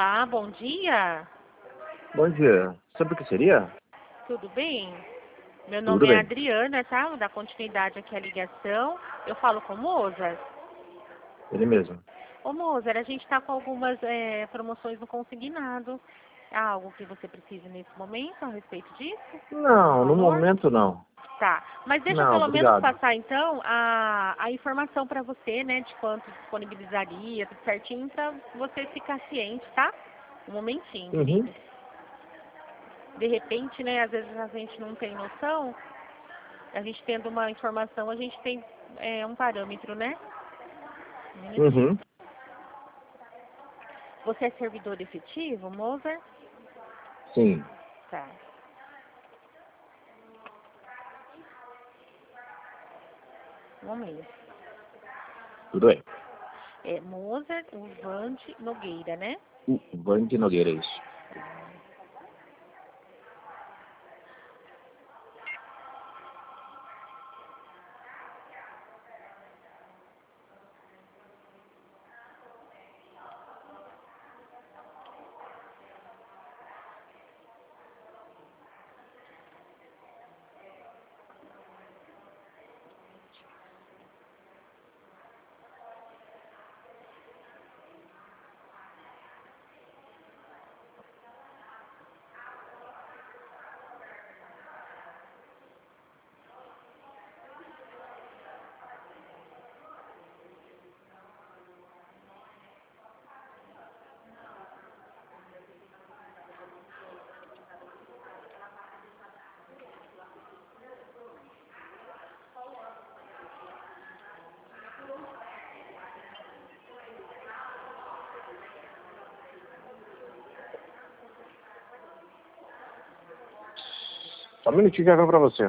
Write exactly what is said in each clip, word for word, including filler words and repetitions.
Olá, bom dia. Bom dia. Sabe o que seria? Tudo bem? Meu Tudo nome é bem. Adriana, tá? Vou dar continuidade aqui à ligação. Eu falo com o Mozart. Ele mesmo. Ô, Mozart, a gente está com algumas é, promoções no consignado. Há algo que você precise nesse momento a respeito disso? Algum Não, no valor? momento não. Tá. Mas deixa eu Não, pelo menos obrigado. passar, então, a, a informação para você, né? De quanto disponibilizaria, tudo certinho, para você ficar ciente, tá? Um momentinho, Uhum. querido. De repente, né, às vezes a gente não tem noção, a gente tendo uma informação, a gente tem é, um parâmetro, né? Um minutinho. Uhum. Você é servidor efetivo, Mozart? Sim. Tá. Um momento. Tudo bem. É Mozart Urvante Nogueira, né? O Vande Nogueira, isso. Só um minutinho que eu vou pra você.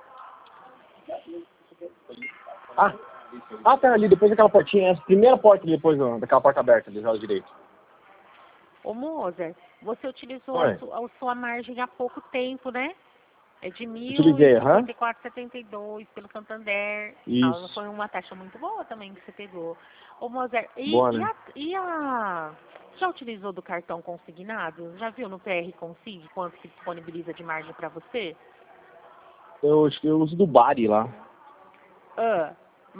Ah, ah, tá ali, depois daquela portinha, essa primeira porta ali, depois ó, daquela porta aberta ali, do lado direito. Ô, Mozart, você utilizou a, Oi. su a sua margem há pouco tempo, né? É de mil e Utilizei, aham. cinquenta e quatro vírgula setenta e dois pelo Santander. Ah, Isso. foi uma taxa muito boa também que você pegou. Ô, Mozart, e, Boa, e, né? a, e a... Já utilizou do cartão consignado? Já viu no P R Consig quanto que disponibiliza de margem para você? Eu, acho que eu uso do Bari lá. Ah,